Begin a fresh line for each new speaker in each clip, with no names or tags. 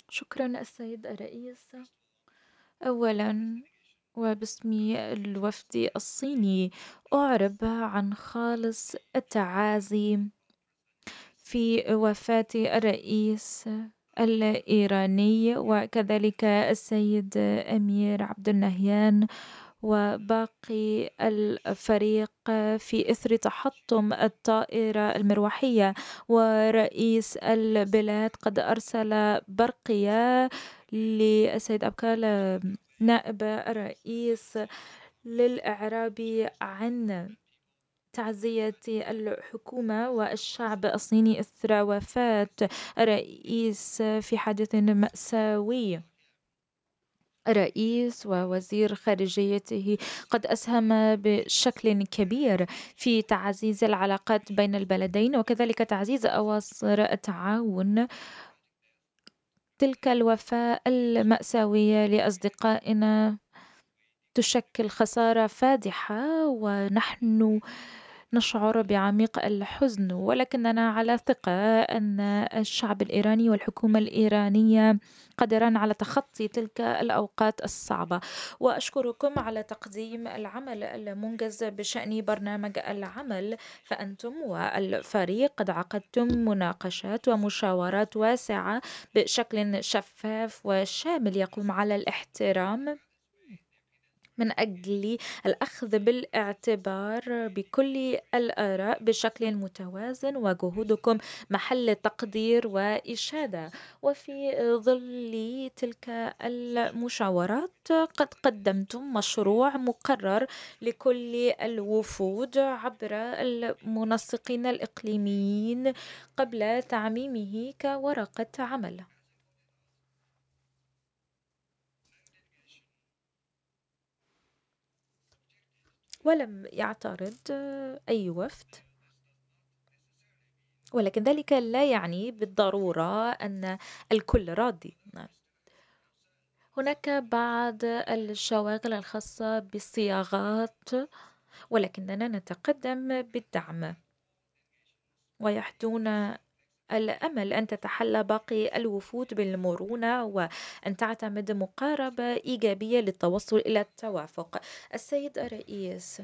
شكرا السيد الرئيس. أولا وباسم الوفد الصيني أعرب عن خالص التعازي في وفاة الرئيس الإيراني وكذلك السيد أمير عبد النهيان وباقي الفريق في إثر تحطم الطائرة المروحية. ورئيس البلاد قد أرسل برقية للسيد أبكال نائب الرئيس للإعراب عن تعزية الحكومة والشعب الصيني إثر وفاة الرئيس في حادث مأساوي. الرئيس ووزير خارجيته قد أسهم بشكل كبير في تعزيز العلاقات بين البلدين وكذلك تعزيز أواصر التعاون. تلك الوفاة المأساوية لأصدقائنا تشكل خسارة فادحة ونحن نشعر بعميق الحزن، ولكننا على ثقة أن الشعب الإيراني والحكومة الإيرانية قادران على تخطي تلك الأوقات الصعبة. وأشكركم على تقديم العمل المنجز بشأن برنامج العمل، فأنتم والفريق قد عقدتم مناقشات ومشاورات واسعة بشكل شفاف وشامل يقوم على الاحترام من أجل الأخذ بالاعتبار بكل الآراء بشكل متوازن، وجهودكم محل تقدير وإشادة. وفي ظل تلك المشاورات قد قدمتم مشروع مقرر لكل الوفود عبر المنسقين الإقليميين قبل تعميمه كورقة عمل. ولم يعترض أي وفد، ولكن ذلك لا يعني بالضرورة أن الكل راضي. هناك بعض الشواغل الخاصة بالصياغات، ولكننا نتقدم بالدعم، ويحدون الأمل أن تتحلى باقي الوفود بالمرونة وأن تعتمد مقاربة إيجابية للتوصل إلى التوافق. السيد الرئيس،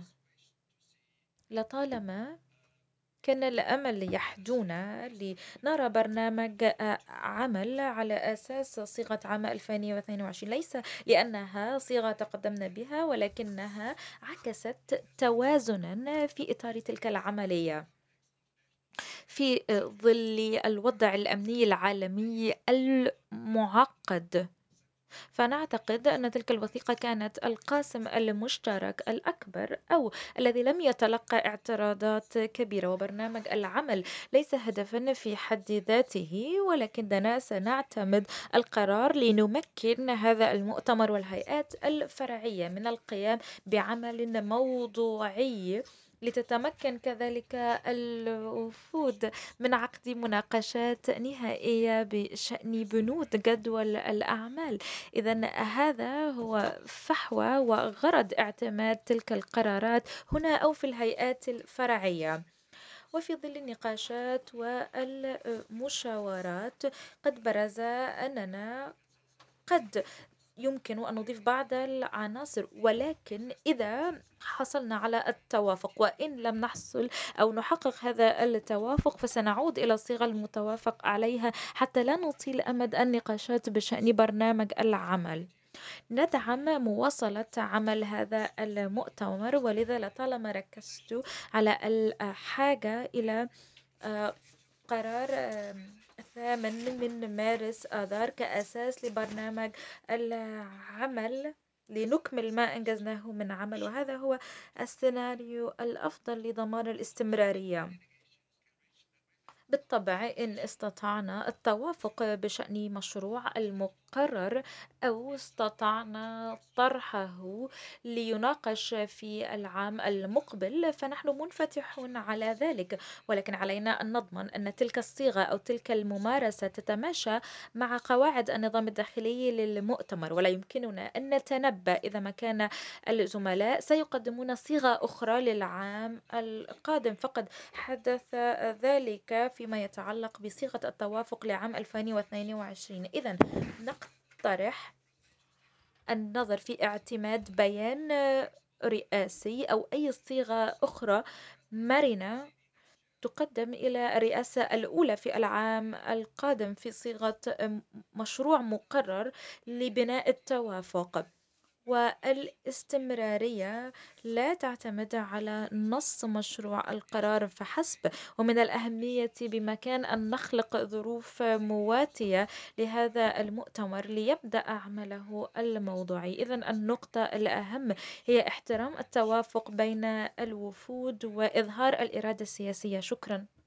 لطالما كان الأمل يحدونا لنرى برنامج عمل على أساس صيغة عام 2022، ليس لأنها صيغة تقدمنا بها، ولكنها عكست توازنا في إطار تلك العملية في ظل الوضع الأمني العالمي المعقد. فنعتقد أن تلك الوثيقة كانت القاسم المشترك الأكبر، أو الذي لم يتلقى اعتراضات كبيرة. وبرنامج العمل ليس هدفا في حد ذاته، ولكننا سنعتمد القرار لنمكن هذا المؤتمر والهيئات الفرعية من القيام بعمل موضوعي، لتتمكن كذلك الوفود من عقد مناقشات نهائية بشأن بنود جدول الأعمال. إذا هذا هو فحوى وغرض اعتماد تلك القرارات هنا أو في الهيئات الفرعية. وفي ظل النقاشات والمشاورات قد برز أننا قد يمكن أن نضيف بعض العناصر، ولكن إذا حصلنا على التوافق، وإن لم نحصل أو نحقق هذا التوافق فسنعود إلى الصيغة المتوافق عليها حتى لا نطيل أمد النقاشات بشأن برنامج العمل. ندعم مواصلة عمل هذا المؤتمر، ولذا لطالما ركزت على الحاجة إلى آه، قرار 8 من مارس آذار كأساس لبرنامج العمل لنكمل ما أنجزناه من عمل، وهذا هو السيناريو الأفضل لضمان الاستمرارية. بالطبع إن استطعنا التوافق بشأن مشروع مقرر أو استطعنا طرحه ليناقش في العام المقبل فنحن منفتحون على ذلك، ولكن علينا أن نضمن أن تلك الصيغة أو تلك الممارسة تتماشى مع قواعد النظام الداخلي للمؤتمر، ولا يمكننا أن نتنبأ إذا ما كان الزملاء سيقدمون صيغة أخرى للعام القادم. فقد حدث ذلك فيما يتعلق بصيغة التوافق لعام 2022. إذا نقترح النظر في اعتماد بيان رئاسي أو أي صيغة أخرى مرنة تقدم إلى الرئاسة الأولى في العام القادم في صيغة مشروع مقرر لبناء التوافق. والاستمرارية لا تعتمد على نص مشروع القرار فحسب، ومن الأهمية بمكان أن نخلق ظروف مواتية لهذا المؤتمر ليبدأ عمله الموضوعي. إذن النقطة الأهم هي احترام التوافق بين الوفود وإظهار الإرادة السياسية. شكرا.